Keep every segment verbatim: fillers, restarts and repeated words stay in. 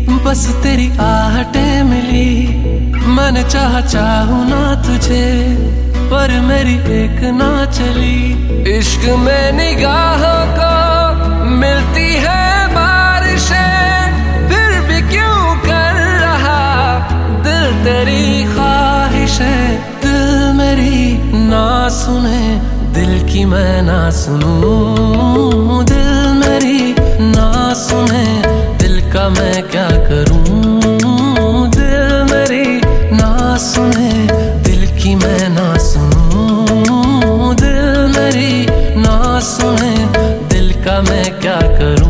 बस तेरी आहटें मिली। मैंने चाहा चाहूं ना तुझे, पर मेरी एक ना चली। इश्क में निगाहों को मिलती है बारिशें, फिर भी क्यों कर रहा दिल तेरी ख्वाहिशें। दिल मेरी ना सुने, दिल की मैं ना सुनूं। दिल मेरी ना सुने, दिल का मैं क्या करूं। दिल मेरी ना सुने, दिल की मैं ना सुनूं। दिल मेरी ना सुने, दिल का मैं क्या करूं।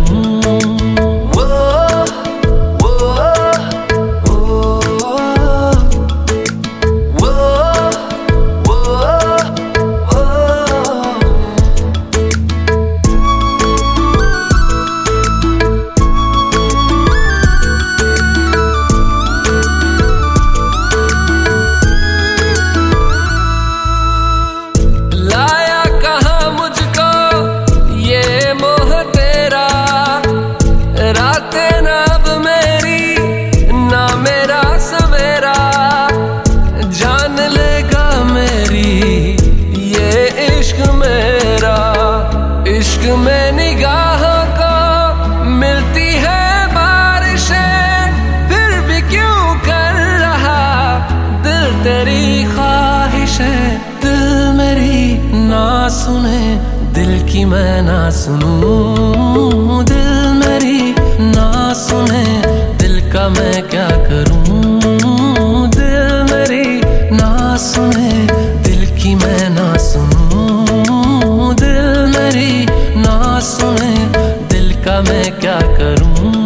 इश्क में निगाहों को मिलती है बारिशें, फिर भी क्यों कर रहा दिल तेरी ख्वाहिशें। दिल मेरी ना सुने, दिल की मैं ना सुनूं। दिल मेरी ना सुने, दिल का मैं क्या करूं। दिल मेरी ना सुने, दिल की मैं ना सुनूं। दिल मेरी ना सुने, दिल का मैं क्या करूं।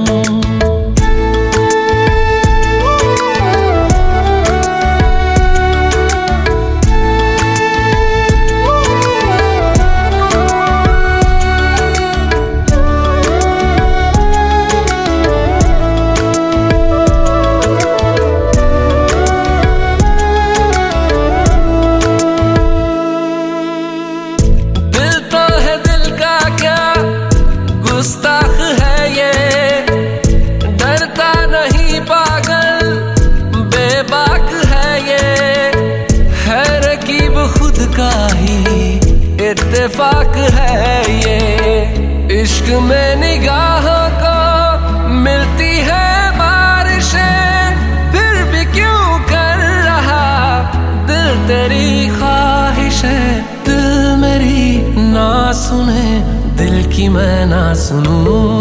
गुस्ताख है ये, डरता नहीं पागल बेबाक है ये। है रकीब खुद का ही इत्तेफाक है ये। इश्क में निगाहों को मिलती है बारिशें, फिर भी क्यों कर रहा दिल तेरी ख्वाहिशें। दिल मेरी ना सुने, दिल की मैं ना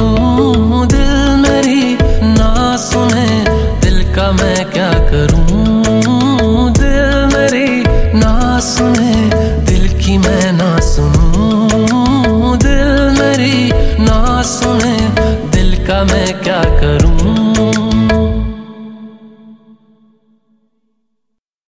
सुनूं। दिल मेरी ना सुने, दिल का मैं क्या करूं।